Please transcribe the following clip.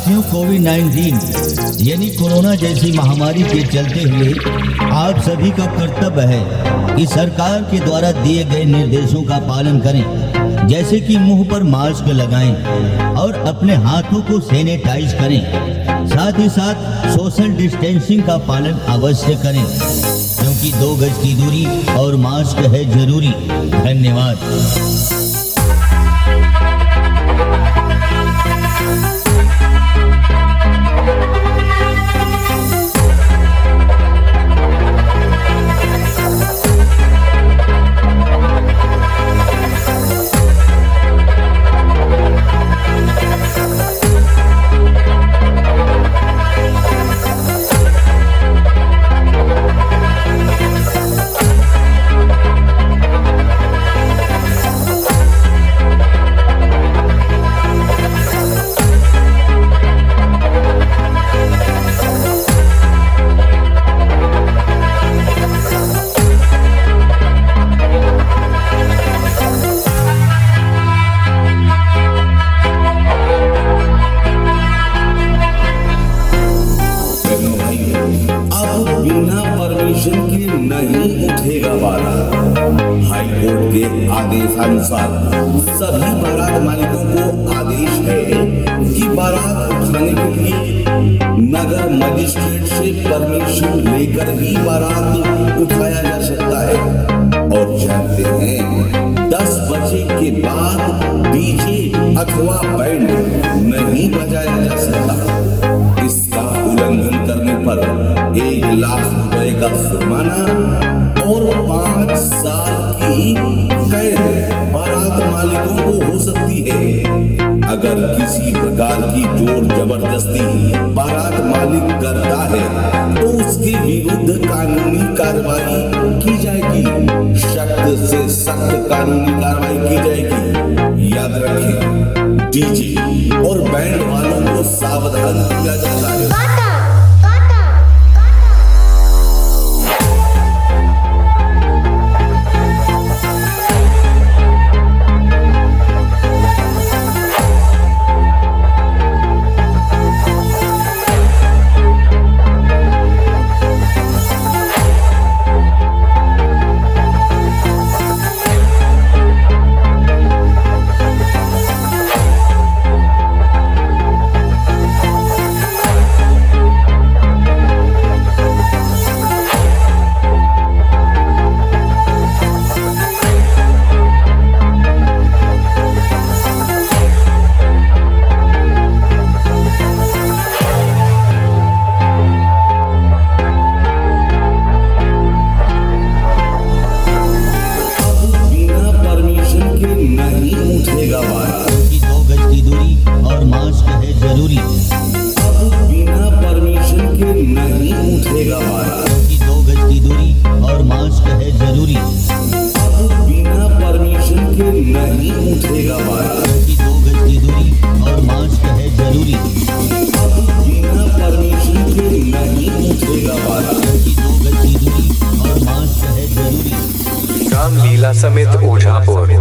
साथियों, कोविड-19 यानी कोरोना जैसी महामारी के चलते हुए आप सभी का कर्तव्य है कि सरकार के द्वारा दिए गए निर्देशों का पालन करें, जैसे कि मुंह पर मास्क लगाएं और अपने हाथों को सैनिटाइज करें। साथ ही साथ सोशल डिस्टेंसिंग का पालन अवश्य करें, क्योंकि 2 गज की दूरी और मास्क है जरूरी। धन्यवाद। बिना परमिशन के नहीं उठेगा बारात। हाई कोर्ट के आदेशानुसार सभी बारात मालिकों को आदेश है कि बारात उठाने के लिए नगर मजिस्ट्रेट से परमिशन लेकर ही बारात उठाया जा सकता है। और जानते हैं 10 बजे के बाद डीजे अथवा बैंड नहीं बजाया जा सकता। इसका उल्लंघन करने पर 1 लाख रुपए का जुर्माना और 5 साल की कैद बारात मालिकों को हो सकती है। अगर किसी प्रकार की जोर जबरदस्ती बारात मालिक करता है तो उसके विरुद्ध कानूनी कार्रवाई की जाएगी, सख्त से सख्त कानूनी कार्रवाई की जाएगी। याद रखें, डीजे और बैंड वालों को सावधान किया जाता है। जरूरी। अब बिना परमिशन के नहीं उठेगा बारात, क्योंकि 2 गज की दूरी और मास्क है जरूरी। अब बिना परमिशन के नहीं उठेगा बारात, क्योंकि 2 गज की दूरी और मास्क है जरूरी। अब बिना परमिशन के नहीं उठेगा बारात, क्योंकि 2 गज की दूरी और मास्क है जरूरी। रामलीला समेत ओझापुर।